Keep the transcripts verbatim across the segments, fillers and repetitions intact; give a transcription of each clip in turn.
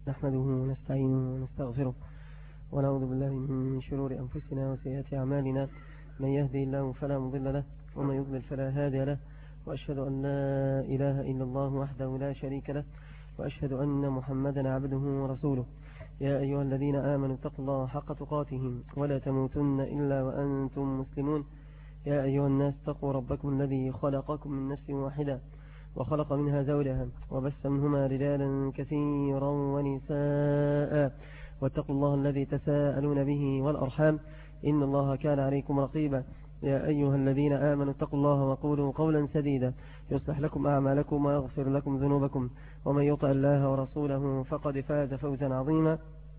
نحمده ونستعينه ونستغفره ونعوذ بالله من شرور أنفسنا وسيئات أعمالنا. من يهدي الله فلا مضل له ومن يضلل فلا هادي له، وأشهد أن لا إله إلا الله وحده لا شريك له، وأشهد أن محمدا عبده ورسوله. يا أيها الذين آمنوا اتقوا الله حق تقاته ولا تموتن إلا وأنتم مسلمون. يا أيها الناس اتقوا ربكم الذي خلقكم من نفس واحدة وخلق منها زوجها وبث منهما رجالا كثيرا ونساء، واتقوا الله الذي تساءلون به والأرحام إن الله كان عليكم رقيبا. يا أيها الذين آمنوا اتقوا الله وقولوا قولا سديدا يصلح لكم أعمالكم ويغفر لكم ذنوبكم، ومن يطع الله ورسوله فقد فاز فوزا عظيما.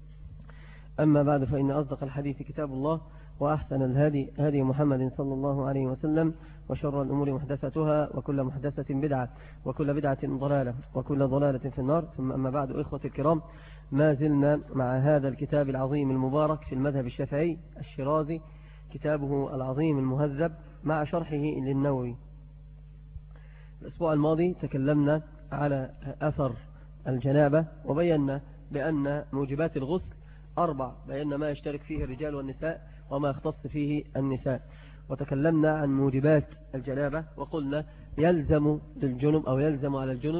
أما بعد، فإن أصدق الحديث كتاب الله، وأحسن الهدي هدي محمد صلى الله عليه وسلم، وشر الأمور محدثتها، وكل محدثة بدعة، وكل بدعة ضلالة، وكل ضلالة في النار. ثم أما بعد، إخوة الكرام، ما زلنا مع هذا الكتاب العظيم المبارك في المذهب الشافعي الشيرازي، كتابه العظيم المهذب مع شرحه للنووي. الأسبوع الماضي تكلمنا على أثر الجنابة، وبينا بأن موجبات الغسل أربع، بأن ما يشترك فيه الرجال والنساء وما يختص فيه النساء. وتكلمنا عن موجبات الجنابة وقلنا يلزم للجنب أو يلزم على الجنب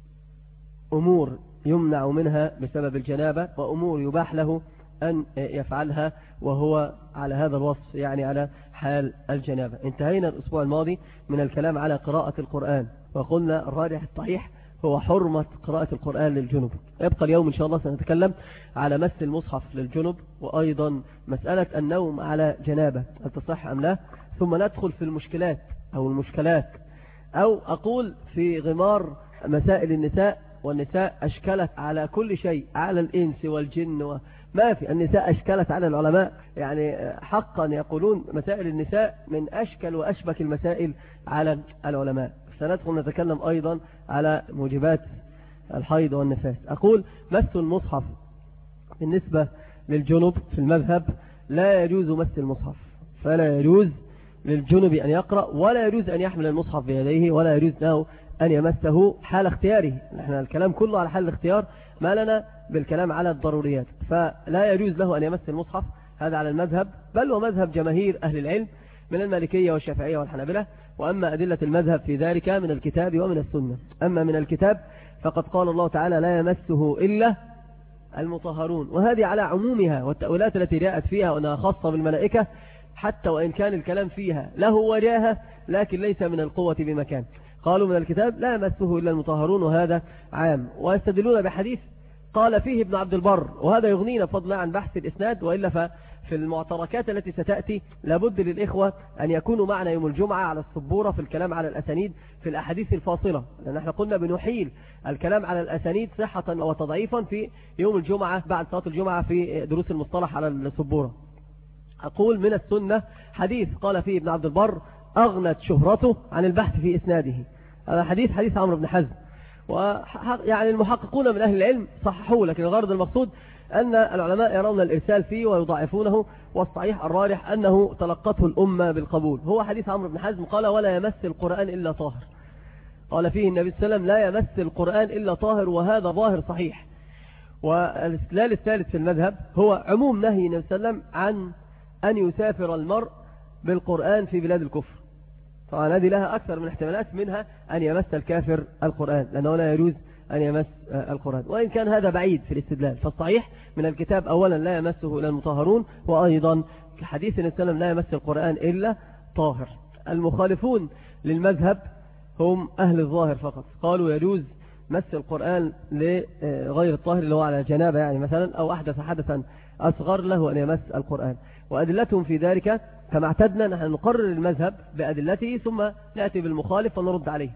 أمور يمنع منها بسبب الجنابة، وأمور يباح له أن يفعلها وهو على هذا الوصف، يعني على حال الجنابة. انتهينا الأسبوع الماضي من الكلام على قراءة القرآن، وقلنا الراجح الصحيح هو حرمة قراءة القرآن للجنب. يبقى اليوم إن شاء الله سنتكلم على مس المصحف للجنب، وأيضا مسألة النوم على جنابة هل تصح أم لا، ثم ندخل في المشكلات أو المشكلات أو أقول في غمار مسائل النساء. والنساء أشكلت على كل شيء، على الإنس والجن، وما في النساء أشكلت على العلماء، يعني حقا يقولون مسائل النساء من أشكل وأشبك المسائل على العلماء. سندخل نتكلم أيضا على موجبات الحيض والنفاس. أقول مس المصحف بالنسبة للجنب في المذهب لا يجوز مس المصحف، فلا يجوز للجنب أن يقرأ، ولا يجوز أن يحمل المصحف بيديه، ولا يجوز له أن يمسه حال اختياره. نحن الكلام كله على حال الاختيار، ما لنا بالكلام على الضروريات. فلا يجوز له أن يمس المصحف، هذا على المذهب، بل ومذهب جماهير أهل العلم من المالكية والشافعية والحنابلة. وأما أدلة المذهب في ذلك من الكتاب ومن السنة. أما من الكتاب فقد قال الله تعالى لا يمسه إلا المطهرون، وهذه على عمومها، والتأويلات التي جاءت فيها وأنها خاصة بالملائكة حتى وإن كان الكلام فيها له وجاهة، لكن ليس من القوة بمكان. قالوا من الكتاب لا يمسه إلا المطهرون، وهذا عام. ويستدلون بحديث قال فيه ابن عبد البر، وهذا يغنينا فضلا عن بحث الإسناد، وإلا ففي المعتركات التي ستأتي لابد للإخوة أن يكونوا معنا يوم الجمعة على السبورة في الكلام على الأسانيد في الأحاديث الفاصلة، لأن احنا قلنا بنحيل الكلام على الأسانيد صحة وتضعيفا في يوم الجمعة بعد صلاة الجمعة في دروس المصطلح على السبورة. أقول من السنة حديث قال فيه ابن عبد البر أغنت شهرته عن البحث في إسناده. هذا حديث حديث عمرو بن حزم، ويعني المحققون من أهل العلم صححوه، لكن الغرض المقصود أن العلماء يرون الإرسال فيه ويضاعفونه، والصحيح الراجح أنه تلقته الأمة بالقبول. هو حديث عمرو بن حزم قال ولا يمس القرآن إلا طاهر، قال فيه النبي صلى الله عليه وسلم لا يمس القرآن إلا طاهر، وهذا ظاهر صحيح. والاستدلال الثالث في المذهب هو عموم نهي النبي صلى الله عليه وسلم عن أن يسافر المرء بالقرآن في بلاد الكفر. طبعا هذه لها أكثر من احتمالات، منها أن يمس الكافر القرآن، لأنه لا يجوز أن يمس القرآن، وإن كان هذا بعيد في الاستدلال. فالصحيح من الكتاب أولا لا يمسه إلا المطهرون، وأيضا حديث النبي صلى الله عليه وسلم لا يمس القرآن إلا طاهر. المخالفون للمذهب هم أهل الظاهر فقط، قالوا يجوز مس القرآن لغير الطاهر اللي هو على جنابة يعني مثلا، أو أحدث حدثا أصغر له أن يمس القرآن. وأدلتهم في ذلك كما اعتدنا نحن نقرر المذهب بأدلته، ثم نأتي بالمخالف ونرد عليه.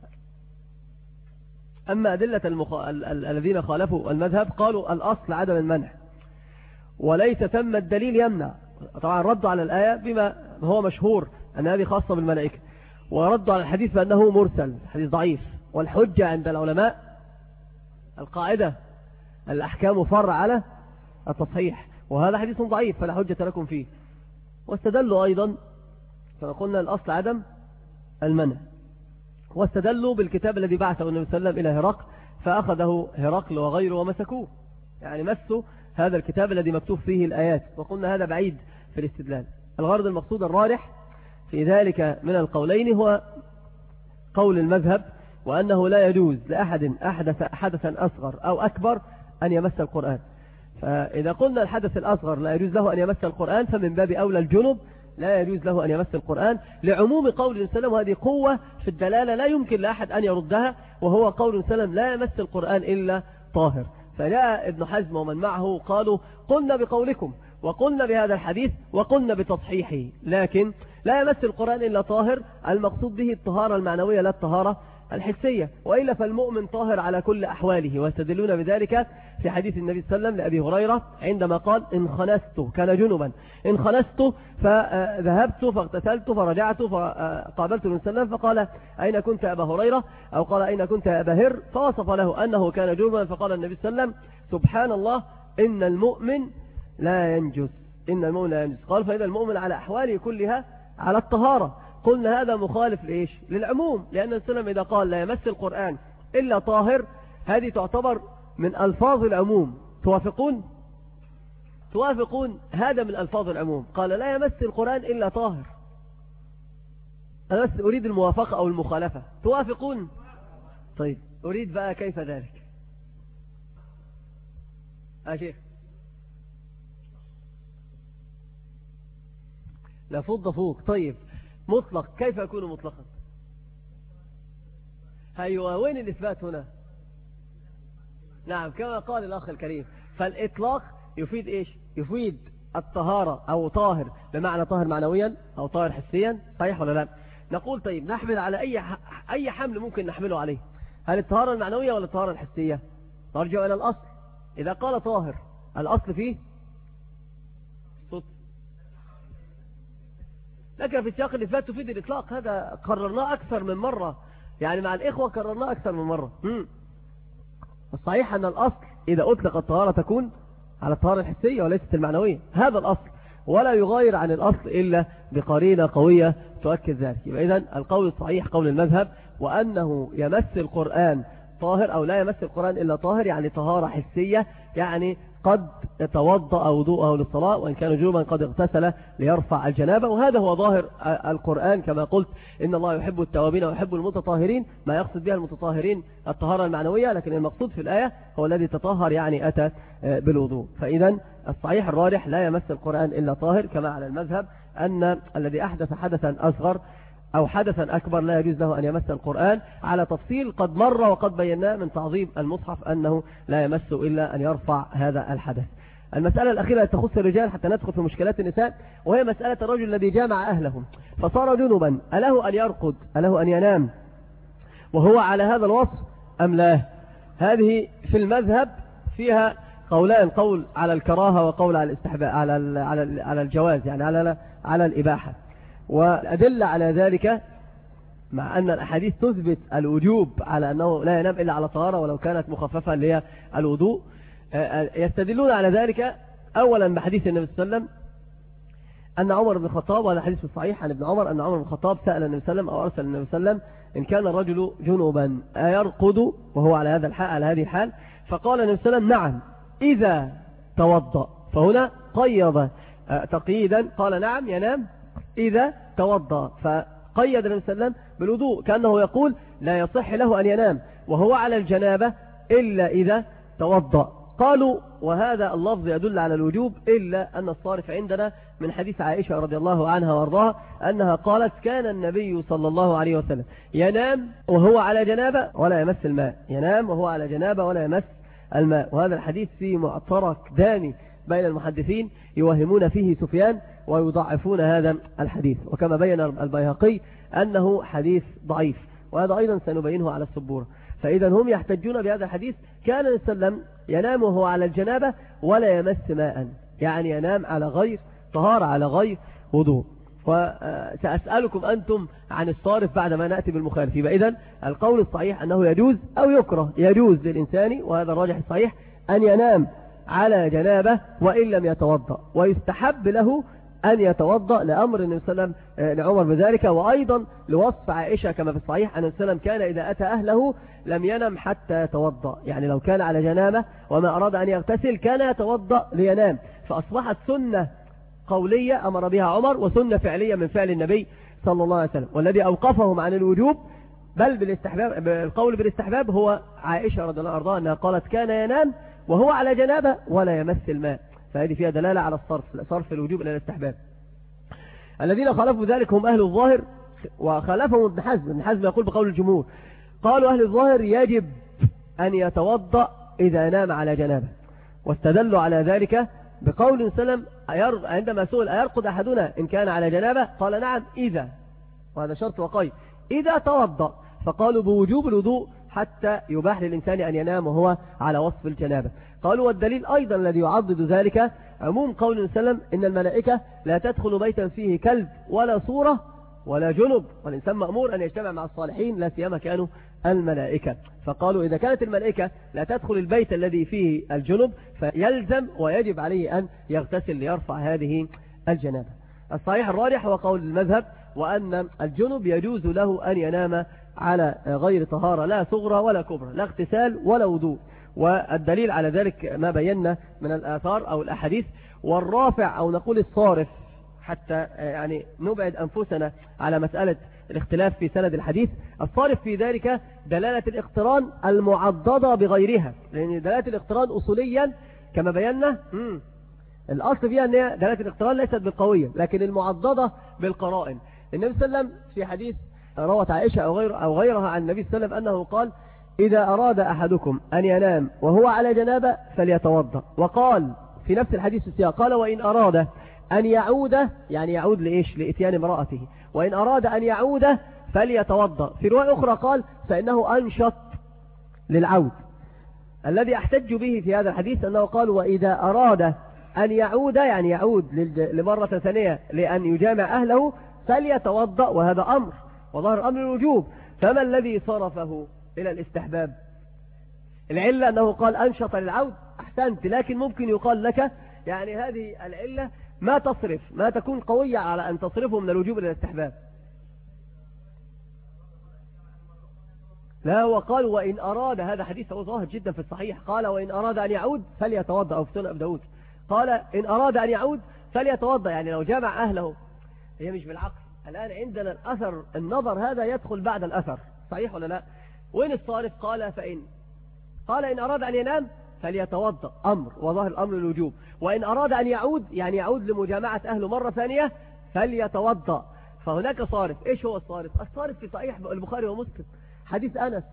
أما أدلة المخ... ال... ال... الذين خالفوا المذهب قالوا الأصل عدم المنع، وليس ثم الدليل يمنع. طبعا ردوا على الآية بما هو مشهور أن هذه خاصة بالملائكة، وردوا على الحديث بأنه مرسل، حديث ضعيف. والحجة عند العلماء القاعدة الأحكام فرع على التصحيح، وهذا حديث ضعيف فلا حجة لكم فيه. واستدلوا أيضا كما قلنا الأصل عدم المنع، واستدلوا بالكتاب الذي بعثه النبي صلى الله عليه وسلم إلى هرقل، فأخذه هرقل وغيره ومسكوه، يعني مسوا هذا الكتاب الذي مكتوب فيه الآيات، وقلنا هذا بعيد في الاستدلال. الغرض المقصود الراجح في ذلك من القولين هو قول المذهب، وأنه لا يجوز لأحد أحدث حدثا أصغر أو أكبر أن يمس القرآن. فإذا قلنا الحدث الأصغر لا يجوز له أن يمس القرآن، فمن باب أولى الجنب لا يجوز له أن يمس القرآن، لعموم قول السلام، وهذه قوة في الدلالة لا يمكن لأحد أن يردها، وهو قول السلام لا يمس القرآن إلا طاهر. فجاء ابن حزم ومن معه قالوا قلنا بقولكم وقلنا بهذا الحديث وقلنا بتصحيحه، لكن لا يمس القرآن إلا طاهر، المقصود به الطهارة المعنوية لا الطهارة الحسية، وإلا فالمؤمن طاهر على كل أحواله. ويستدلون بذلك في حديث النبي صلى الله عليه وسلم لأبي هريرة عندما قال إن خنست، كان جنبا، إن خنست فذهبت فاغتسلت فرجعت فقابلت النبي صلى الله عليه وسلم فقال أين كنت أبا هريرة، أو قال أين كنت أبا هر، فوصف له أنه كان جنبا، فقال النبي صلى الله عليه وسلم سبحان الله إن المؤمن لا ينجس، إن المؤمن لا ينجس. قال فإذا المؤمن على أحواله كلها على الطهارة. قلنا هذا مخالف لإيش؟ للعموم، لأن السلام إذا قال لا يمس القرآن إلا طاهر، هذه تعتبر من ألفاظ العموم. توافقون؟ توافقون هذا من ألفاظ العموم، قال لا يمس القرآن إلا طاهر. أنا بس أريد الموافقة أو المخالفة. توافقون؟ طيب أريد بقى كيف ذلك؟ أشيخ لا فض فوق. طيب مطلق كيف يكون مطلقا؟ أيوة وين الإثبات هنا؟ نعم كما قال الأخ الكريم، فالإطلاق يفيد إيش؟ يفيد الطهارة أو طاهر بمعنى طاهر معنويا أو طاهر حسيا، صحيح ولا لا؟ نقول طيب نحمل على أي أي حمل ممكن نحمله عليه، هل الطهارة المعنوية ولا الطهارة الحسية؟ نرجع إلى الأصل. إذا قال طاهر الأصل فيه صوت، لكن في سياق الإثبات تفيد الإطلاق، هذا قررناه أكثر من مرة، يعني مع الإخوة قررناه أكثر من مرة. مم. الصحيح أن الأصل إذا أطلق الطهارة تكون على الطهارة الحسية وليست المعنوية، هذا الأصل، ولا يغير عن الأصل إلا بقرينة قوية تؤكد ذلك. يبقى إذن القول الصحيح قول المذهب، وأنه يمس القرآن طاهر أو لا يمس القرآن إلا طاهر، يعني طهارة حسية، يعني قد توضأ وضوءه للصلاة وإن كان جنبا قد اغتسل ليرفع الجنابة، وهذا هو ظاهر القرآن كما قلت إن الله يحب التوابين ويحب المتطهرين، ما يقصد بها المتطهرين الطهارة المعنوية، لكن المقصود في الآية هو الذي تطهر يعني أتى بالوضوء. فإذا الصحيح الراجح لا يمس القرآن إلا طاهر، كما على المذهب أن الذي أحدث حدثا أصغر أو حدثا أكبر لا يجوز له أن يمس القرآن، على تفصيل قد مر وقد بيناه من تعظيم المصحف أنه لا يمس إلا أن يرفع هذا الحدث. المسألة الأخيرة تخص الرجال حتى ندخل في مشكلات النساء، وهي مسألة الرجل الذي جامع أهلهم فصار جنبا، أله أن يرقد، أله أن ينام وهو على هذا الوصف أم لا؟ هذه في المذهب فيها قولان، قول على الكراهة وقول على الاستحباب، على على على الجواز، يعني على على الإباحة. والأدلة على ذلك مع أن الأحاديث تثبت الوجوب على أنه لا ينام إلا على طهارة ولو كانت مخففة اللي هي الوضوء، يستدلون على ذلك أولا بحديث النبي صلى الله عليه وسلم أن عمر بن الخطاب، وهذا حديث صحيح عن ابن عمر أن عمر بن الخطاب سأل النبي صلى الله عليه وسلم أو أرسل النبي صلى الله عليه وسلم إن كان الرجل جنوبا أيرقد وهو على هذا الحال على هذه الحال، فقال النبي صلى الله عليه وسلم نعم إذا توضأ، فهنا قيض تقييدا قال نعم ينام إذا توضأ، فقيد النبي صلى الله عليه وسلم بالوضوء، كأنه يقول لا يصح له أن ينام وهو على الجنابة إلا إذا توضأ. قالوا وهذا اللفظ يدل على الوجوب، إلا أن الصارف عندنا من حديث عائشة رضي الله عنها وارضاها أنها قالت كان النبي صلى الله عليه وسلم ينام وهو على جنابة ولا يمس الماء، ينام وهو على جنابة ولا يمس الماء. وهذا الحديث فيه معترك دامي بين المحدثين يوهمون فيه سفيان ويضعفون هذا الحديث، وكما بين البيهقي أنه حديث ضعيف، وهذا أيضا سنبينه على السبورة. فإذا هم يحتجون بهذا الحديث كان السلام ينام وهو على الجنابة ولا يمس ماء، يعني ينام على غير طهارة على غير وضوء. وسأسألكم أنتم عن الصارف بعد ما نأتي بالمخالف. إذن القول الصحيح أنه يجوز أو يكره، يجوز للإنسان وهذا الراجح الصحيح أن ينام على جنابه وإن لم يتوضأ، ويستحب له أن يتوضأ لأمر النبي صلى الله عليه وسلم لعمر بذلك، وأيضا لوصف عائشة كما في الصحيح أن النبي صلى الله عليه وسلم كان إذا أتى أهله لم ينم حتى يتوضأ، يعني لو كان على جنابه وما أراد أن يغتسل كان يتوضأ لينام. فأصبحت سنة قولية أمر بها عمر وسنة فعلية من فعل النبي صلى الله عليه وسلم. والذي أوقفهم عن الوجوب بل بالاستحباب، بالقول بالاستحباب، هو عائشة رضي الله عنها أنها قالت كان ينام وهو على جنابه ولا يمس الماء، فهذه فيها دلالة على الصرف، صرف الوجوب إلى الاستحباب. الذين خالفوا ذلك هم أهل الظاهر، وخالفهم ابن حزم. ابن حزم يقول بقول الجمهور، قالوا أهل الظاهر يجب أن يتوضأ إذا نام على جنابه، واستدلوا على ذلك بقول سلم عندما سئل أيرقد أحدنا إن كان على جنابه قال نعم إذا، وهذا شرط وقيد، إذا توضأ، فقالوا بوجوب الوضوء حتى يباح للإنسان أن ينام وهو على وصف الجنابة. قالوا والدليل أيضا الذي يعضد ذلك عموم قول سلم إن الملائكة لا تدخل بيتا فيه كلب ولا صورة ولا جنب، والإنسان مأمور أن يجتمع مع الصالحين لا سيما كانوا الملائكة. فقالوا إذا كانت الملائكة لا تدخل البيت الذي فيه الجنب فيلزم ويجب عليه أن يغتسل ليرفع هذه الجنابة. الصحيح الراجح هو قول المذهب، وأن الجنب يجوز له أن ينام على غير طهارة لا صغرى ولا كبرى، لا اغتسال ولا وضوء. والدليل على ذلك ما بينا من الآثار أو الأحاديث. والرافع أو نقول الصارف حتى يعني نبعد أنفسنا على مسألة الاختلاف في سند الحديث، الصارف في ذلك دلالة الاقتران المعضدة بغيرها، لأن دلالة الاقتران أصوليا كما بينا الأصل فيها أن دلالة الاقتران ليست بالقوية لكن المعضدة بالقرائن. النبي صلى الله عليه وسلم في حديث روت عائشة أو, غير أو غيرها عن النبي صلى الله عليه وسلم أنه قال إذا أراد أحدكم أن ينام وهو على جنابه فليتوضأ، وقال في نفس الحديث السياق قال وإن أراد أن يعود، يعني يعود لإيش؟ لإتيان امرأته، وإن أراد أن يعود فليتوضأ. في رواية أخرى قال فإنه أنشط للعود. الذي أحتج به في هذا الحديث أنه قال وإذا أراد أن يعود، يعني يعود لمرة ثانية لأن يجامع أهله فليتوضأ، وهذا أمر وظهر أمر الوجوب. فما الذي صرفه إلى الاستحباب؟ العلة أنه قال أنشط للعود، أحسنت، لكن ممكن يقال لك يعني هذه العلة ما تصرف، ما تكون قوية على أن تصرفه من الوجوب إلى الاستحباب. لا، وقال وإن أراد، هذا حديث ظاهر جدا في الصحيح، قال وإن أراد أن يعود فليتوضأ، أو في سنن أبي داود قال إن أراد أن يعود فليتوضأ، يعني لو جامع أهله. هي مش بالعقل، الآن عندنا الأثر، النظر هذا يدخل بعد الأثر، صحيح ولا لا؟ وين الصارف؟ قال فإن قال إن أراد أن ينام فليتوضأ، أمر وظاهر الأمر الوجوب. وإن أراد أن يعود، يعني يعود لمجامعة أهله مرة ثانية، فليتوضأ. فهناك صارف. إيش هو الصارف؟ الصارف في صحيح البخاري ومسلم حديث أنس،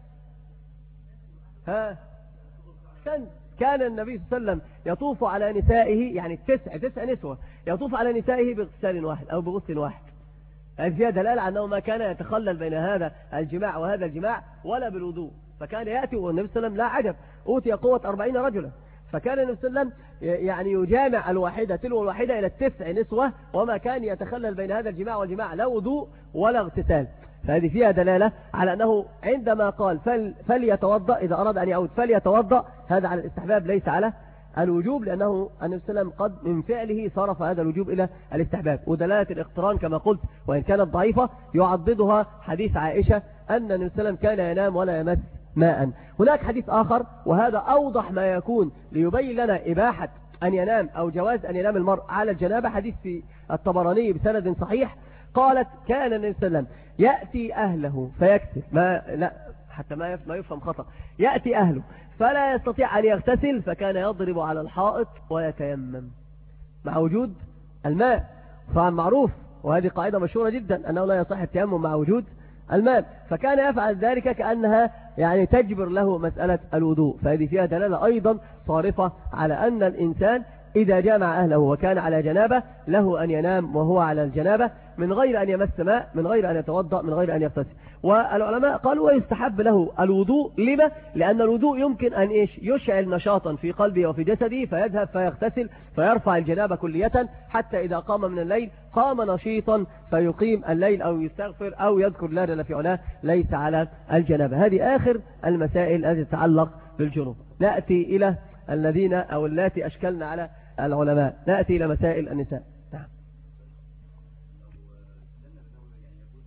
ها كان كان النبي صلى الله عليه وسلم يطوف على نسائه، يعني تسع تسع نسوة يطوف على نسائه باغتسال واحد أو بغسل واحد. هذه فيها دلالة أنه ما كان يتخلل بين هذا الجماع وهذا الجماع ولا بالوضوء. فكان يأتي والنبي صلى الله عليه وسلم لا عجب أوتي قوة أربعين رجلا، فكان النبي صلى الله عليه وسلم يعني يجامع الواحدة تلو الواحدة إلى التسع نسوة، وما كان يتخلل بين هذا الجماع والجماع لا وضوء ولا اغتسال. فهذه فيها دلالة على أنه عندما قال فل فليتوضأ، إذا أراد أن يعود فليتوضأ، هذا على الاستحباب ليس على الوجوب، لأنه النبي صلى الله عليه وسلم قد من فعله صرف هذا الوجوب إلى الاستحباب. ودلالة الاقتران كما قلت وإن كانت ضعيفة يعضدها حديث عائشة أن النبي صلى الله عليه وسلم كان ينام ولا يمس ماء. هناك حديث آخر وهذا أوضح ما يكون ليبين لنا إباحة أن ينام أو جواز أن ينام المرء على الجنابة، حديث في الطبراني بسند صحيح، قالت كان النبي صلى الله عليه وسلم يأتي أهله فيكتب ما لا حتى ما ما يفهم خطأ، يأتي أهله فلا يستطيع أن يغتسل فكان يضرب على الحائط ويتيمم مع وجود الماء. طبعا معروف وهذه قاعدة مشهورة جدا أنه لا يصح التيمم مع وجود الماء، فكان يفعل ذلك كأنها يعني تجبر له مسألة الوضوء. فهذه فيها دلالة أيضا صارفة على أن الإنسان إذا جامع أهله وكان على جنابه له أن ينام وهو على الجنابة من غير أن يمس ماء، من غير أن يتوضأ، من غير أن يغتسل. والعلماء قالوا ويستحب له الوضوء. لما؟ لأن الوضوء يمكن أن إيش يشعل نشاطا في قلبه وفي جسده فيذهب فيغتسل فيرفع الجنابة كلية، حتى إذا قام من الليل قام نشيطا فيقيم الليل أو يستغفر أو يذكر لا جل في علاه ليس على الجنابة. هذه آخر المسائل التي تتعلق بالجنوب. نأتي إلى الذين أو اللاتي أشكلنا على العلماء، نأتي إلى مسائل النساء. نعم.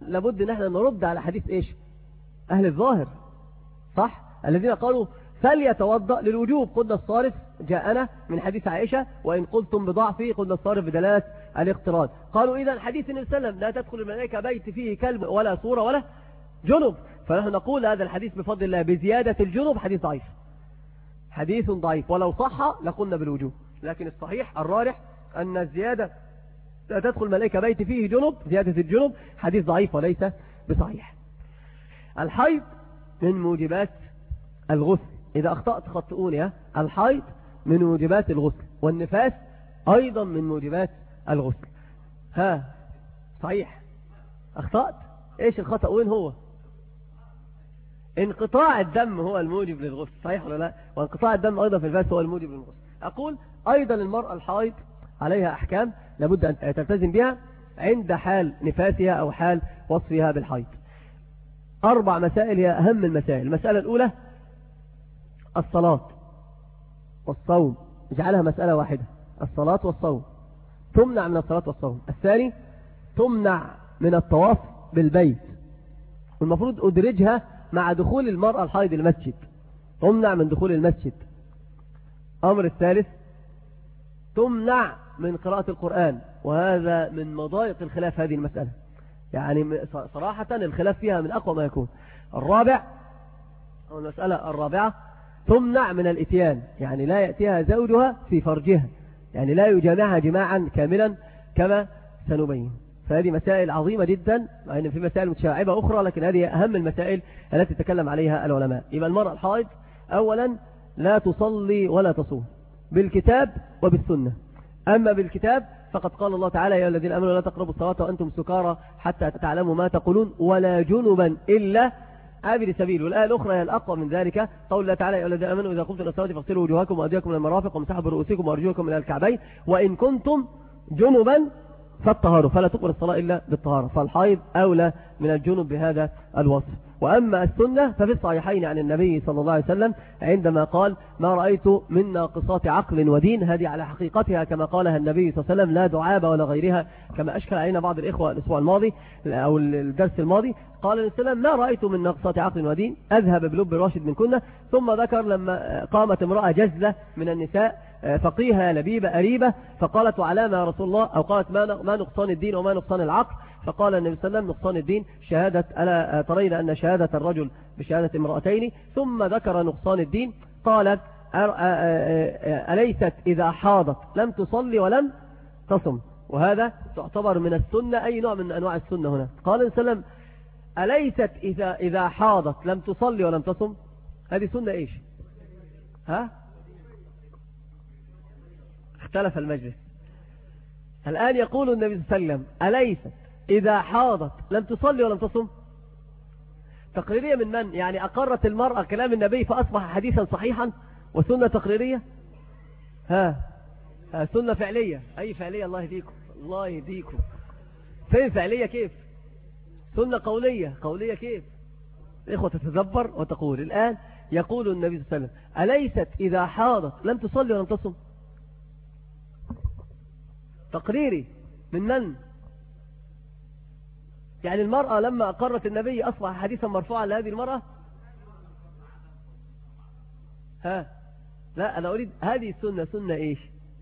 لابد ان احنا نرد على حديث ايش اهل الظاهر، صح، الذين قالوا فليتوضأ للوجوب. قلنا الصارف جاءنا من حديث عائشة، وإن قلتم بضعفه قلنا الصارف بدلالة الاقتران. قالوا إذا حديث النبي صلى الله عليه وسلم لا تدخل الملائكة بيت فيه كلب ولا صورة ولا جنب، فنحن نقول هذا الحديث بفضل الله بزيادة الجنب حديث ضعيف، حديث ضعيف، ولو صح لقلنا بالوجوب. لكن الصحيح الراجح أن الزيادة لا تدخل الملائكة بيت فيه جنب، زيادة الجنب حديث ضعيف وليس بصحيح. الحيض من موجبات الغسل، إذا أخطأت خطئوني، ها، الحيض من موجبات الغسل، والنفاس أيضا من موجبات الغسل. ها صحيح، أخطأت. إيش الخطأ؟ وين هو؟ انقطاع الدم هو الموجب للغسل، صحيح ولا لا؟ وانقطاع الدم أيضا في النفاس هو الموجب للغسل. أقول أيضا المرأة الحائض عليها أحكام لابد أن تلتزم بها عند حال نفاسها أو حال وصفها بالحيض. أربع مسائل هي أهم المسائل. المسألة الأولى الصلاة والصوم، اجعلها مسألة واحدة، الصلاة والصوم، تمنع من الصلاة والصوم. الثاني تمنع من الطواف بالبيت، والمفروض أدرجها مع دخول المرأة الحائض المسجد، تمنع من دخول المسجد. أمر الثالث تمنع من قراءة القرآن، وهذا من مضايق الخلاف هذه المسألة، يعني صراحة الخلاف فيها من أقوى ما يكون. الرابع أو المسألة الرابعة تمنع من الاتيان، يعني لا يأتيها زوجها في فرجها، يعني لا يجامعها جماعا كاملا كما سنبين. فهذه مسائل عظيمة جدا، مع أن في مسائل متشعبة أخرى، لكن هذه أهم المسائل التي تكلم عليها العلماء. يبقى المرأة الحائض أولا لا تصلي ولا تصوم بالكتاب وبالسنة. أما بالكتاب فقد قال الله تعالى: يا الذين آمنوا لا تقربوا الصلاة وأنتم سكارى حتى تعلموا ما تقولون ولا جنبا إلا عابر سبيل. والآية الأخرى هي الأقوى من ذلك، قول الله تعالى: يا الذين آمنوا إذا قمتم إلى الصلاة فاغسلوا وجوهكم وأيديكم إلى المرافق وامسحوا برؤوسكم وأرجلكم إلى الكعبين وإن كنتم جنبا فالطهارة، فلا تقبل الصلاة إلا بالطهارة. فالحائض أولى من الجنب بهذا الوصف. وأما السنة ففي الصحيحين عن النبي صلى الله عليه وسلم عندما قال: ما رأيت من ناقصات عقل ودين، هذه على حقيقتها كما قالها النبي صلى الله عليه وسلم، لا دعابة ولا غيرها، كما أشكل علينا بعض الإخوة الأسبوع الماضي أو الدرس الماضي. قال النبي صلى الله عليه وسلم: ما رأيت من ناقصات عقل ودين أذهب بلب راشد من كنا. ثم ذكر لما قامت امرأة جزلة من النساء فقيها لبيبة أريبة فقالت: وعلامة يا رسول الله، أو قالت: ما نقصان الدين وما نقصان العقل؟ فقال النبي صلى الله عليه وسلم: نقصان الدين شهادة، ألا ترين أن شهادة الرجل بشهادة امرأتين؟ ثم ذكر نقصان الدين، قالت: أليست إذا حاضت لم تصلي ولم تصم؟ وهذا تعتبر من السنة، أي نوع من أنواع السنة هنا. قال النبي صلى الله عليه وسلم: أليست إذا, إذا حاضت لم تصلي ولم تصم؟ هذه سنة إيش؟ ها؟ اختلف المجلس. الآن يقول النبي صلى الله عليه وسلم: أليست إذا حاضت لم تصلي ولم تصم؟ تقريرية من من؟ يعني أقرت المرأة كلام النبي فأصبح حديثا صحيحا وسنة تقريرية؟ ها, ها سنة فعلية. أي فعلية؟ الله يهديكم، الله يهديكم. فين فعلية؟ كيف؟ سنة قولية. قولية كيف؟ الإخوة تتدبر وتقول. الآن يقول النبي صلى الله عليه وسلم: أليست إذا حاضت لم تصلي ولم تصم؟ تقريري من من؟ يعني المرأة لما أقرت النبي أصبح حديثا مرفوعا لهذه المرأة؟ ها لا، أنا أريد هذه السنة سنة إيش؟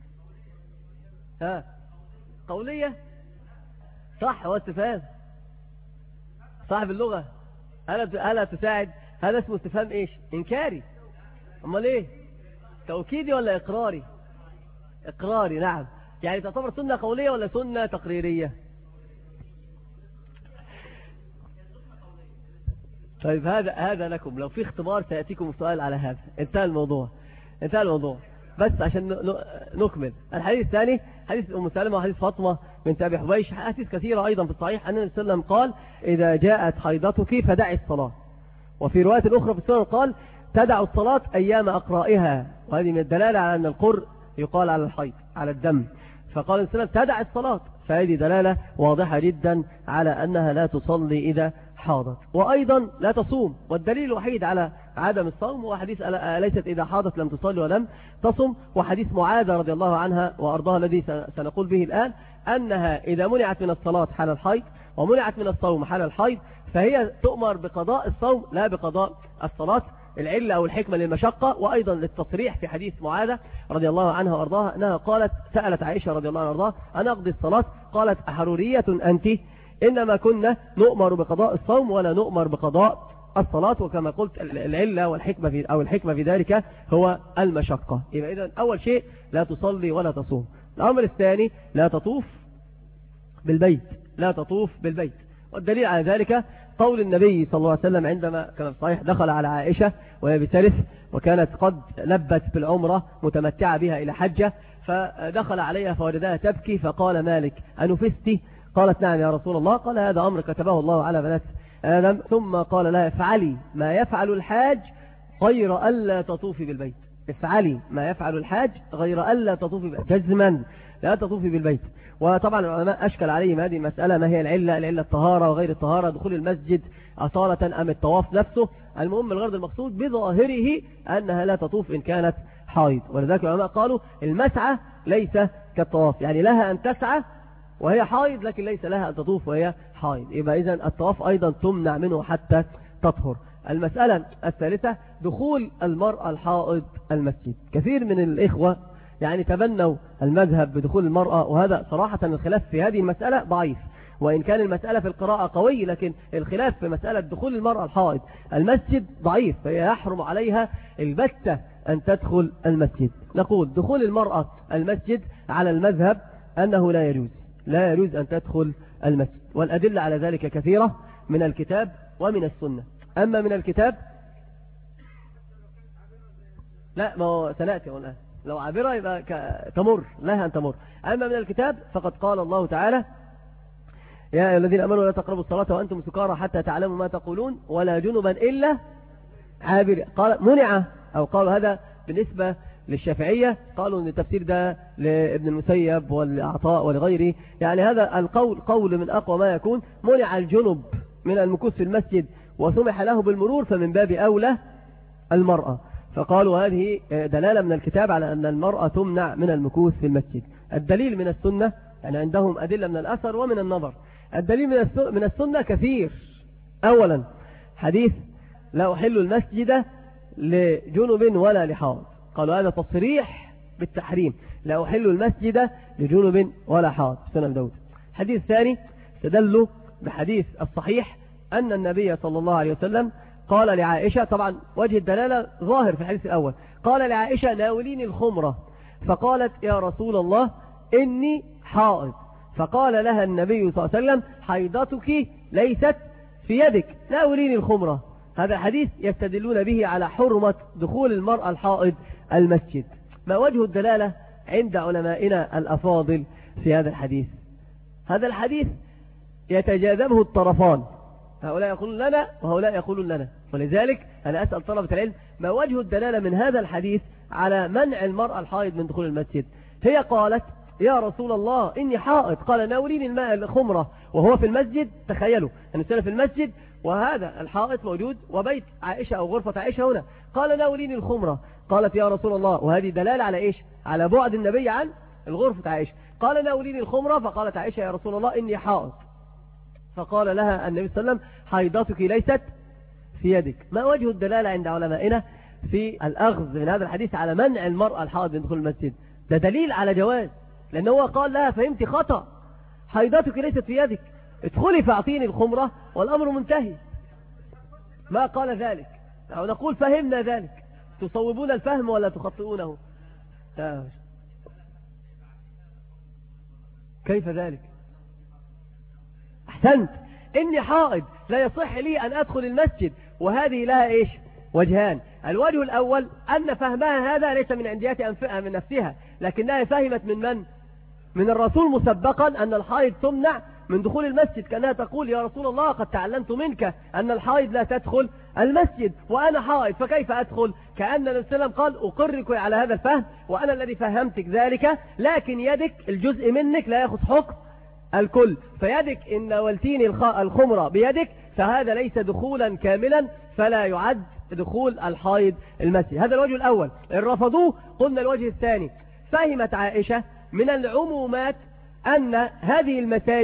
ها قولية؟ صح، هو استفهام صاحب اللغة. ألا ألا تساعد؟ هذا اسمه استفهام إيش؟ إنكاري. أمال إيه؟ توكيدي ولا إقراري؟ إقراري، نعم. يعني تعتبر سنة قولية ولا سنة تقريرية؟ طيب هذا هذا لكم، لو في اختبار سيأتيكم السؤال على هذا. انتهى الموضوع، انتهى الموضوع. بس عشان نكمل الحديث الثاني، حديث أم سلمة وحديث فاطمة بنت أبي حبيش، حديث كثيرة أيضا في الصحيح أن النبي صلى الله عليه وسلم قال: إذا جاءت حيضتك فدعي الصلاة. وفي رواية أخرى في السنن قال: تدع الصلاة أيام أقرائها. وهذه من الدلالة على أن القر يقال على الحيض، على الدم. فقال النبي صلى الله عليه وسلم: تدع الصلاة. فهذه دلالة واضحة جدا على أنها لا تصلي إذا حاضت، وأيضا لا تصوم. والدليل الوحيد على عدم الصوم هو حديث أليست إذا حاضت لم تصلي ولم تصم، وحديث معاذة رضي الله عنها وأرضاها الذي سنقول به الآن، أنها إذا منعت من الصلاة حال الحيض ومنعت من الصوم حال الحيض فهي تؤمر بقضاء الصوم لا بقضاء الصلاة. العلة أو الحكمة للمشقة، وأيضا للتصريح في حديث معاذة رضي الله عنها وأرضاها أنها قالت سألت عائشة رضي الله عنها وأرضاها أنا أقضي الصلاة؟ قالت أحرورية أنت؟ إنما كنا نؤمر بقضاء الصوم ولا نؤمر بقضاء الصلاة. وكما قلت العلة والحكمة في أو الحكمة في ذلك هو المشقة. يبقى إذن أول شيء لا تصلي ولا تصوم. الأمر الثاني لا تطوف بالبيت، لا تطوف بالبيت. والدليل على ذلك قول النبي صلى الله عليه وسلم عندما كان صحيح دخل على عائشة وهي بترث وكانت قد لبت بالعمرة متمتعة بها إلى حجة، فدخل عليها فوجدها تبكي فقال مالك أنفستي؟ قالت نعم يا رسول الله. قال هذا أمر كتبه الله على بنات آدم. ثم قال لها افعلي ما يفعل الحاج غير ألا تطوفي بالبيت، افعلي ما يفعل الحاج غير ألا تطوفي بالبيت، جزما لا تطوفي بالبيت. وطبعا العلماء أشكل عليهم هذه المسألة، ما هي العلة؟ العلة الطهارة وغير الطهارة، دخول المسجد أصالة أم الطواف نفسه. المهم الغرض المقصود بظاهره أنها لا تطوف إن كانت حائض. ولذلك العلماء قالوا المسعى ليس كالطواف، يعني لها أن تسعى وهي حائض لكن ليس لها أن تطوف وهي حائض. يبقى إذن الطواف أيضا تمنع منه حتى تطهر. المسألة الثالثة دخول المرأة الحائض المسجد. كثير من الإخوة يعني تبنوا المذهب بدخول المرأة، وهذا صراحة الخلاف في هذه المسألة ضعيف، وإن كان المسألة في القراءة قوي لكن الخلاف في مسألة دخول المرأة الحائض المسجد ضعيف، فهي يحرم عليها البتة أن تدخل المسجد. نقول دخول المرأة المسجد على المذهب أنه لا يجوز، لا يجوز أن تدخل المسجد، والأدلة على ذلك كثيرة من الكتاب ومن السنة. أما من الكتاب لا، ما هو سنأتي الآن، لو عابرة يبقى تمر لها أن تمر. أما من الكتاب فقد قال الله تعالى يا أيها الذين آمنوا لا تقربوا الصلاة وأنتم سكارى حتى تعلموا ما تقولون ولا جنبا إلا عابر. قال منع، أو قالوا هذا بالنسبة للشافعية، قالوا أن التفسير ده لابن المسيب والعطاء ولغيره، يعني هذا القول قول من أقوى ما يكون. منع الجنب من المكوث في المسجد وسمح له بالمرور، فمن باب أولى المرأة. فقالوا هذه دلالة من الكتاب على أن المرأة تمنع من المكوث في المسجد. الدليل من السنة، يعني عندهم أدلة من الأثر ومن النظر. الدليل من السنة كثير. أولا حديث لا أحل المسجد لجنب ولا لحائض، قالوا هذا تصريح بالتحريم، لا أحل المسجد لجنب ولا حائض، سنن داود. حديث ثاني استدلوا بحديث الصحيح أن النبي صلى الله عليه وسلم قال لعائشة، طبعا وجه الدلالة ظاهر في الحديث الأول، قال لعائشة ناوليني الخمرة، فقالت يا رسول الله إني حائض، فقال لها النبي صلى الله عليه وسلم حيضتك ليست في يدك، ناوليني الخمرة. هذا حديث يستدلون به على حرمة دخول المرأة الحائض المسجد. ما وجه الدلالة عند علمائنا الأفاضل في هذا الحديث؟ هذا الحديث يتجاذبه الطرفان، هؤلاء يقولون لنا وهؤلاء يقولون لنا، ولذلك أنا أسأل طلبة العلم ما وجه الدلالة من هذا الحديث على منع المرأة الحائض من دخول المسجد؟ هي قالت يا رسول الله إني حائض، قال ناوليني الماء الخمرة وهو في المسجد. تخيلوا أن في المسجد وهذا الحائط موجود وبيت عائشة أو غرفة عائشة هنا، قال ناوليني الخمرة، قالت يا رسول الله، وهذه دلالة على إيش؟ على بعد النبي عن الغرفة عائشة. قال ناوليني الخمرة، فقالت عائشة يا رسول الله إني حائض، فقال لها النبي صلى الله عليه وسلم حيضتك ليست في يدك. ما وجه الدلالة عند علمائنا في الأخذ من هذا الحديث على منع المرأة الحائض من دخول المسجد؟ ده دليل على جواز، لأنه هو قال لها فهمت خطأ، حيضتك ليست في يدك، ادخلي فاعطيني الخمرة والأمر منتهي. ما قال ذلك، أو نقول فهمنا ذلك. تصوبون الفهم ولا تخطئونه؟ كيف ذلك؟ أحسنت، إني حائض لا يصح لي أن أدخل المسجد، وهذه لها إيش؟ وجهان. الوجه الأول أن فهمها هذا ليس من عنديات أنفئها من نفسها، لكنها فهمت من من؟ من الرسول مسبقا أن الحائض تمنع من دخول المسجد، كأنها تقول يا رسول الله قد تعلمت منك أن الحائض لا تدخل المسجد وأنا حائض فكيف أدخل؟ كأن النبي صلى الله عليه وسلم قال أقرك على هذا الفهم وأنا الذي فهمتك ذلك، لكن يدك الجزء منك لا يأخذ حكم الكل، فيدك إن ناولتيني الخمرة بيدك فهذا ليس دخولا كاملا، فلا يعد دخول الحائض المسجد. هذا الوجه الأول. إن رفضوه قلنا الوجه الثاني، فهمت عائشة من العمومات أن هذه المساجد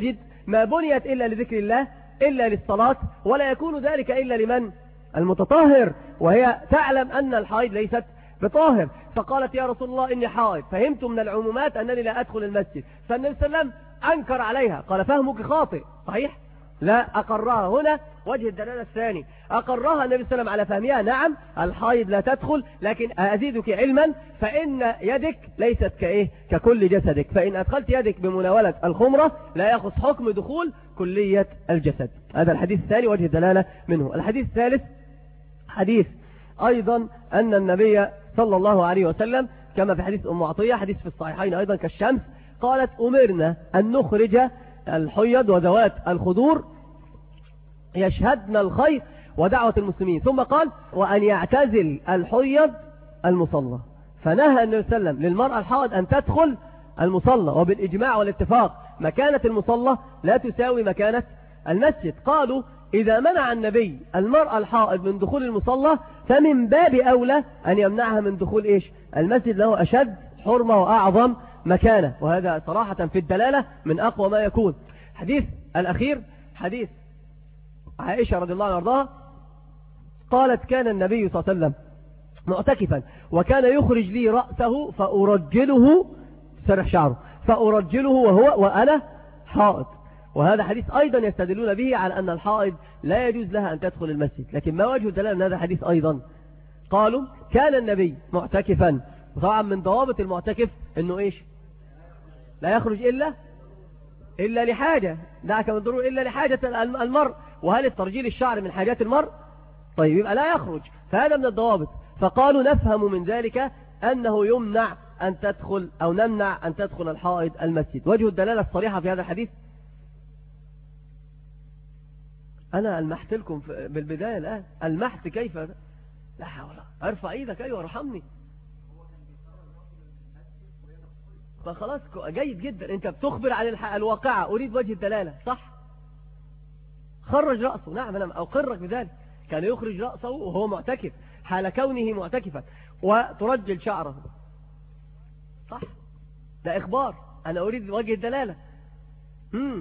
ما بنيت إلا لذكر الله إلا للصلاة، ولا يكون ذلك إلا لمن؟ المتطهر، وهي تعلم أن الحائض ليست بطاهر. فقالت يا رسول الله إني حائض، فهمت من العمومات أنني لا أدخل المسجد. فالنبي صلى الله عليه وسلم أنكر عليها، قال فهمك خاطئ. صحيح؟ لا، أقرها. هنا وجه الدلالة الثاني، أقرها النبي صلى الله عليه وسلم على فهمها. نعم الحائض لا تدخل، لكن أزيدك علما، فإن يدك ليست كإيه ككل جسدك، فإن أدخلت يدك بمناولة الخمرة لا يأخذ حكم دخول كلية الجسد. هذا الحديث الثاني وجه الدلالة منه. الحديث الثالث حديث أيضا أن النبي صلى الله عليه وسلم كما في حديث أم عطية، حديث في الصحيحين أيضا كالشمس، قالت أمرنا أن نخرج الحيض وذوات الخدور يشهدن الخير ودعوة المسلمين، ثم قال وأن يعتزل الحيض المصلى. فنهى النبي صلى الله عليه وسلم للمرأة الحائض أن تدخل المصلى، وبالإجماع والاتفاق مكانة المصلى لا تساوي مكانة المسجد. قالوا إذا منع النبي المرأة الحائض من دخول المصلى فمن باب أولى أن يمنعها من دخول إيش المسجد، له أشد حرمة وأعظم مكانة. وهذا صراحة في الدلالة من أقوى ما يكون. حديث الأخير حديث عائشة رضي الله عنها وارضاها، قالت كان النبي صلى الله عليه وسلم معتكفا وكان يخرج لي رأسه فأرجله، سرح شعره، فأرجله وهو وأنا حائض. وهذا حديث أيضا يستدلون به على أن الحائض لا يجوز لها أن تدخل المسجد. لكن ما وجه الدلالة من هذا حديث أيضا؟ قالوا كان النبي معتكفا، وطبعا من ضوابط المعتكف أنه إيش لا يخرج إلا إلا لحاجة، دعك من ضرور إلا لحاجة المرء. وهل الترجيل الشعر من حاجات المرء؟ طيب يبقى لا يخرج، فهذا من الضوابط. فقالوا نفهم من ذلك أنه يمنع أن تدخل أو نمنع أن تدخل الحائض المسجد. وجه الدلالة الصريحة في هذا الحديث، أنا ألمحت لكم بالبداية الآن، ألمحت كيف، لا حول، ارفع ايدك أيوة رحمني. فخلاص جيد جدا، أنت بتخبر عن الواقعة، أريد وجه الدلالة. صح، خرج رأسه، نعم أنا أقرك بذلك، كان يخرج رأسه وهو معتكف حال كونه معتكفا، وترجل شعره. صح، ده إخبار، أنا أريد وجه الدلالة. مم.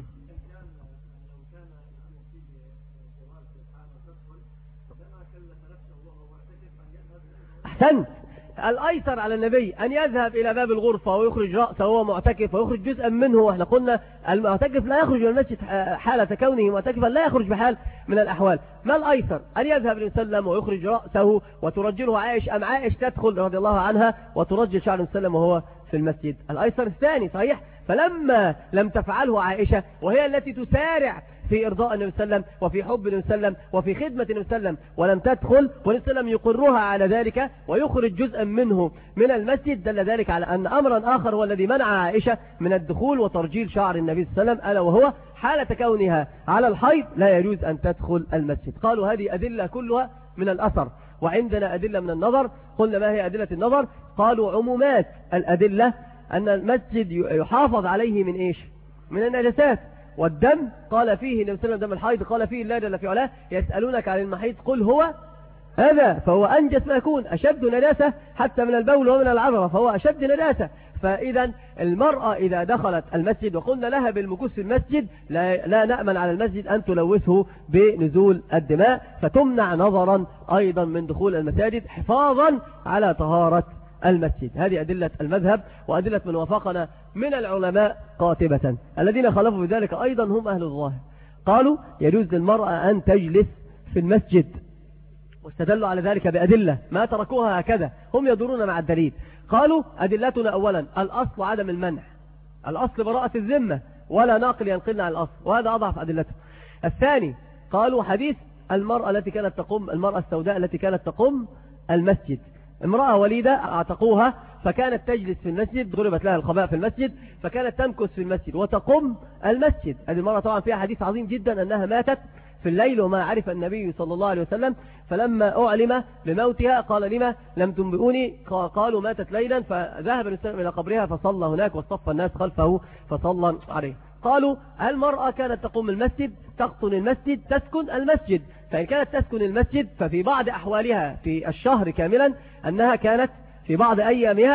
أحسنت، الأيسر على النبي أن يذهب إلى باب الغرفة ويخرج رأسه وهو معتكف ويخرج جزءا منه. وإحنا قلنا المعتكف لا يخرج من المسجد حالة كونه معتكفا، لا يخرج بحال من الأحوال. ما الأيسر؟ أن يذهب للسلم ويخرج رأسه وترجله عائش، أم عائش تدخل رضي الله عنها وترجل شعر السلم وهو في المسجد؟ الأيسر الثاني. صحيح، فلما لم تفعله عائشة وهي التي تسارع في إرضاء النبي صلى الله عليه وسلم وفي حب النبي صلى الله عليه وسلم وفي خدمة النبي صلى الله عليه وسلم ولم تدخل، والنبي صلى الله عليه وسلم يقرها على ذلك ويخرج جزءا منه من المسجد، دل ذلك على أن أمرا آخر هو الذي منع عائشة من الدخول وترجيل شعر النبي صلى الله عليه وسلم، ألا وهو حالة كونها على الحيض لا يجوز أن تدخل المسجد. قالوا هذه أدلة كلها من الأثر، وعندنا أدلة من النظر. قلنا ما هي أدلة النظر؟ قالوا عمومات الأدلة أن المسجد يحافظ عليه من إيش؟ من النجاسات. والدم قال فيه النبي صلى الله عليه وسلم دم الحيض قال فيه الله جل في علاه يسألونك عن المحيض قل هو هذا، فهو أنجس ما يكون، أشد نجاسة حتى من البول ومن العذرة، فهو أشد نجاسة. فإذا المرأة إذا دخلت المسجد وقلنا لها بالمكوث في المسجد لا, لا نأمن على المسجد أن تلوثه بنزول الدماء، فتمنع نظرا أيضا من دخول المساجد حفاظا على طهارة المسجد. هذه أدلة المذهب وأدلة من وافقنا من العلماء قاطبة. الذين خالفوا بذلك أيضا هم أهل الظاهر، قالوا يجوز للمرأة أن تجلس في المسجد، واستدلوا على ذلك بأدلة ما تركوها هكذا، هم يدورون مع الدليل. قالوا أدلتنا أولا الأصل عدم المنع، الأصل براءة الذمة ولا ناقل ينقلنا عن الأصل، وهذا أضعف أدلته. الثاني قالوا حديث المرأة التي كانت تقوم، المرأة السوداء التي كانت تقوم المسجد، امرأة وليدة اعتقوها فكانت تجلس في المسجد، ضربت لها الخباء في المسجد فكانت تمكث في المسجد وتقوم المسجد. هذه المرأة طبعا فيها حديث عظيم جدا أنها ماتت في الليل وما عرف النبي صلى الله عليه وسلم، فلما أعلم بموتها قال لما لم تنبئوني؟ قالوا ماتت ليلا، فذهب النبي إلى قبرها فصلى هناك واصطف الناس خلفه فصلى عليه. قالوا المرأة كانت تقوم المسجد، تقطن المسجد، تسكن المسجد، فإن كانت تسكن المسجد ففي بعض أحوالها في الشهر كاملا أنها كانت في بعض أيامها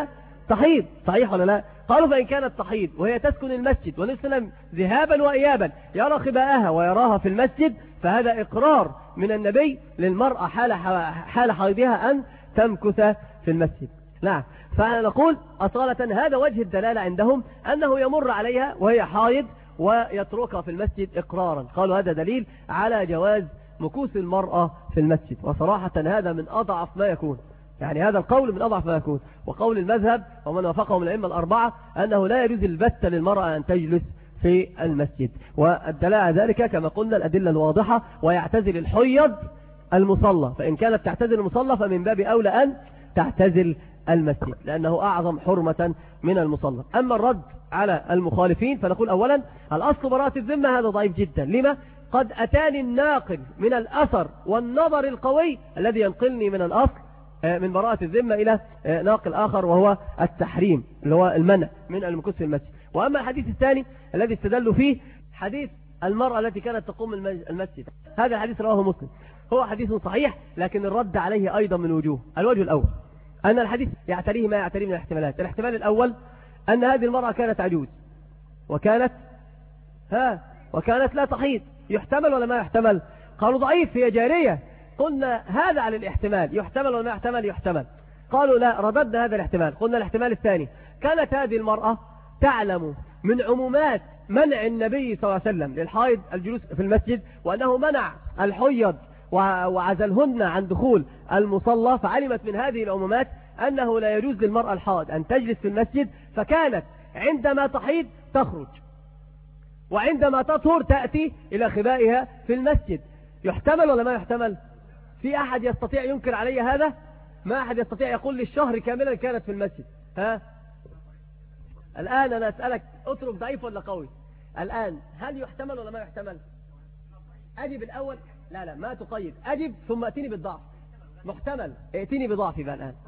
تحيض، صحيح ولا لا؟ قالوا فإن كانت تحيض وهي تسكن المسجد والنبي صلى الله عليه وسلم ذهابا وإيابا يرى خباءها ويراها في المسجد، فهذا إقرار من النبي للمرأة حال حال حيضها أن تمكث في المسجد. نعم، فنقول أصالة هذا وجه الدلالة عندهم أنه يمر عليها وهي حائض ويتركها في المسجد إقرارا. قالوا هذا دليل على جواز مكوث المرأة في المسجد، وصراحة هذا من أضعف ما يكون، يعني هذا القول من أضعف ما يكون. وقول المذهب ومن وافقه من الأئمة الأربعة أنه لا يجوز البتة للمرأة أن تجلس في المسجد، والدلالة ذلك كما قلنا الأدلة الواضحة، ويعتزل الحيض المصلى، فإن كانت تعتزل المصلى فمن باب أولى أن تعتزل المسجد لأنه أعظم حرمة من المصلى. أما الرد على المخالفين فنقول أولا الأصل براءة الذمة هذا ضعيف جدا. لما؟ قد أتاني الناقل من الأثر والنظر القوي الذي ينقلني من الأصل من براءة الذمة إلى ناقل آخر وهو التحريم اللي هو المنع من المكث في المسجد. وأما الحديث الثاني الذي استدلوا فيه حديث المرأة التي كانت تقوم المسجد، هذا الحديث رواه مسلم، هو حديث صحيح لكن الرد عليه أيضا من وجوه. الوجه الأول أن الحديث يعتريه ما يعتريه من الاحتمالات. الاحتمال الأول أن هذه المرأة كانت عجوز وكانت ها وكانت لا تحيض، يحتمل ولا ما يحتمل؟ قالوا ضعيف، هي جارية. قلنا هذا على الاحتمال، يحتمل ولا ما يحتمل؟ يحتمل. قالوا لا، رددنا هذا الاحتمال. قلنا الاحتمال الثاني كانت هذه المرأة تعلم من عمومات منع النبي صلى الله عليه وسلم للحائض الجلوس في المسجد، وأنه منع الحيض وعزلهن عن دخول المصلى، فعلمت من هذه العمومات أنه لا يجوز للمرأة الحائض أن تجلس في المسجد، فكانت عندما تحيض تخرج وعندما تطهر تأتي إلى خبائها في المسجد. يحتمل ولا ما يحتمل؟ في أحد يستطيع ينكر علي هذا؟ ما أحد يستطيع يقول لي الشهر كاملا كانت في المسجد. ها الآن أنا أسألك اترك ضعيف ولا قوي؟ الآن هل يحتمل ولا ما يحتمل؟ أجب الأول. لا لا ما تقيد، أجب ثم أتيني بالضعف. محتمل، ائتيني بضعفي بقى الآن.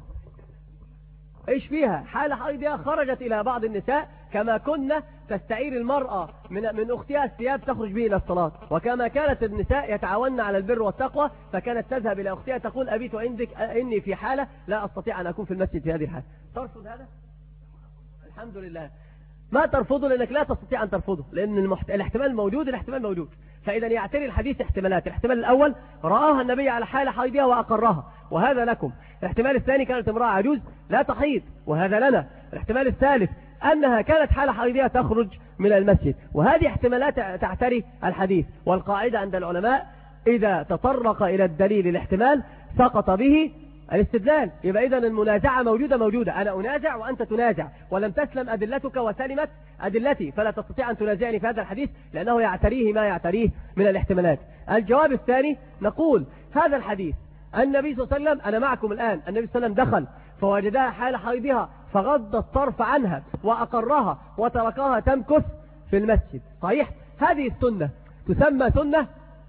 ايش فيها؟ حال حيضها خرجت إلى بعض النساء كما كنا تستعير المرأة من من أختها الثياب تخرج به إلى الصلاة، وكما كانت النساء يتعاون على البر والتقوى، فكانت تذهب إلى أختها تقول أبيت عندك إني في حالة لا أستطيع أن أكون في المسجد في هذه الحالة. ترفض هذا؟ الحمد لله ما ترفضه، لأنك لا تستطيع أن ترفضه، لأن المحت... الاحتمال موجود، الاحتمال موجود. فإذا يعتري الحديث احتمالات. الاحتمال الأول رآها النبي على حال حيضها وأقرها، وهذا لكم. الاحتمال الثاني كانت امرأة عجوز لا تحيض، وهذا لنا. الاحتمال الثالث أنها كانت حال حيضها تخرج من المسجد، وهذه احتمالات تعتري الحديث. والقاعدة عند العلماء إذا تطرق إلى الدليل الاحتمال سقط به الاستدلال. يبقى إذن المنازعة موجودة موجودة، أنا أنازع وأنت تنازع، ولم تسلم أدلتك وسلمت أدلتي، فلا تستطيع أن تنازعني في هذا الحديث لأنه يعتريه ما يعتريه من الاحتمالات. الجواب الثاني نقول هذا الحديث النبي صلى الله عليه وسلم، أنا معكم الآن، النبي صلى الله عليه وسلم دخل فوجدها حال حيضها فغض الطرف عنها وأقرها وتركها تمكث في المسجد. صحيح، هذه السنة تسمى سنة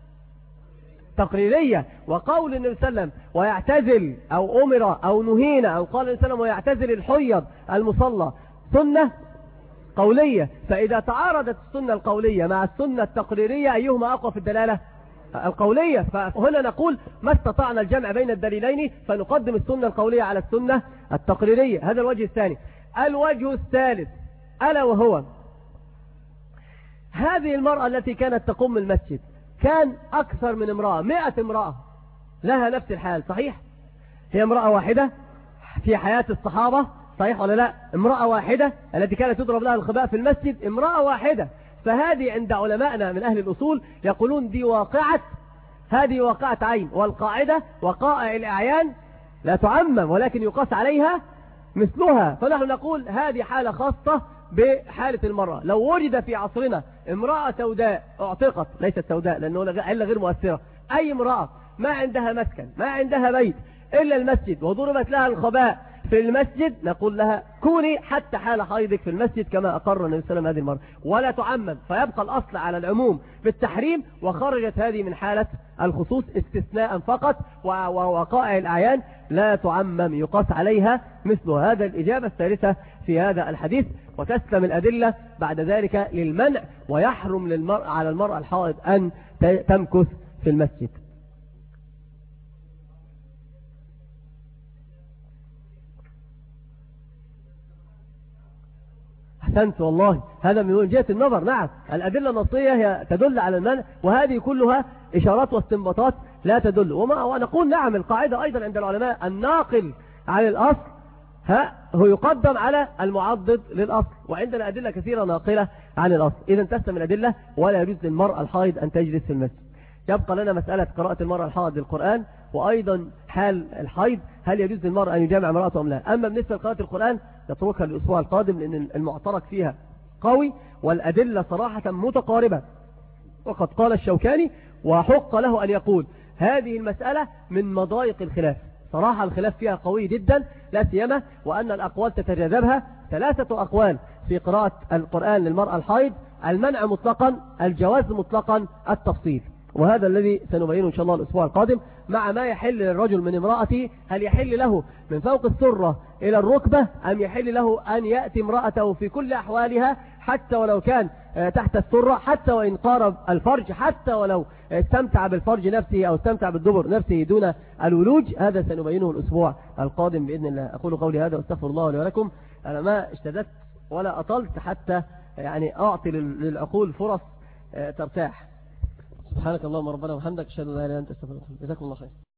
تقريرية. وقول النبي صلى الله عليه وسلم ويعتزل أو أمر أو نهينا أو قال النبي صلى الله عليه وسلم ويعتزل الحيض المصلى سنة قولية. فإذا تعارضت السنة القولية مع السنة التقريرية أيهما أقوى في الدلالة؟ القولية. فهنا نقول ما استطعنا الجمع بين الدليلين فنقدم السنة القولية على السنة التقريرية. هذا الوجه الثاني. الوجه الثالث ألا وهو هذه المرأة التي كانت تقوم المسجد كان أكثر من امرأة، مئة امرأة لها نفس الحال. صحيح، هي امرأة واحدة في حياة الصحابة، صحيح ولا لا؟ امرأة واحدة التي كانت تضرب لها الخباء في المسجد، امرأة واحدة. فهذه عند علمائنا من أهل الأصول يقولون دي واقعة، هذه واقعة عين، والقاعدة وقائع الأعيان لا تعمم ولكن يقاس عليها مثلها. فنحن نقول هذه حالة خاصة بحالة المرأة. لو وجد في عصرنا امرأة سوداء اعتقت، ليست سوداء لأنه علة غير مؤثرة، أي امرأة ما عندها مسكن ما عندها بيت إلا المسجد وضربت لها الخباء في المسجد، نقول لها كوني حتى حال حيضك في المسجد كما أقر النبي صلى الله عليه وسلم هذه المرأة، ولا تعمم، فيبقى الأصل على العموم بالتحريم، وخرجت هذه من حالة الخصوص استثناء فقط، ووقائع الأعيان لا تعمم يقاس عليها مثل هذا. الإجابة الثالثة في هذا الحديث. وتسلم الأدلة بعد ذلك للمنع، ويحرم للمرأة على المرأة الحائض أن تمكث في المسجد. أحسنت والله، هذا من وجهة النظر. نعم الأدلة النصية هي تدل على المنع، وهذه كلها إشارات واستنباطات لا تدل. وما ونقول نعم القاعدة أيضا عند العلماء الناقل عن الأصل ها هو يقدم على المعضد للأصل، وعندنا أدلة كثيرة ناقلة عن الأصل. إذا تسلم الأدلة ولا يجوز للمرأة الحائض أن تجلس في المسجد. يبقى لنا مسألة قراءة المرأة الحائض للقرآن، وأيضا حال الحيض هل يجوز للمرأة أن يجامع امرأته أم لا. أما بالنسبة لقراءة القرآن نتركها الأسبوع القادم، لأن المعترك فيها قوي والأدلة صراحة متقاربة. وقد قال الشوكاني وحق له أن يقول هذه المسألة من مضايق الخلاف، صراحة الخلاف فيها قوي جدا، لا سيما وأن الأقوال تتجاذبها. ثلاثة أقوال في قراءة القرآن للمرأة الحائض: المنع مطلقا، الجواز مطلقا، التفصيل. وهذا الذي سنبينه إن شاء الله الأسبوع القادم، مع ما يحل للرجل من امرأته. هل يحل له من فوق السرة إلى الركبة، أم يحل له أن يأتي امرأته في كل أحوالها حتى ولو كان تحت السرة، حتى وإن قارب الفرج، حتى ولو استمتع بالفرج نفسه أو استمتع بالدبر نفسه دون الولوج. هذا سنبينه الأسبوع القادم بإذن الله. أقول قولي هذا واستغفر الله لي ولكم. أنا ما اشتدت ولا أطلت حتى يعني أعطي للعقول فرص ترتاح. سبحانك اللهم ربنا وبحمدك، اشهد ان لا اله الا انت استغفرك. جزاكم الله خير.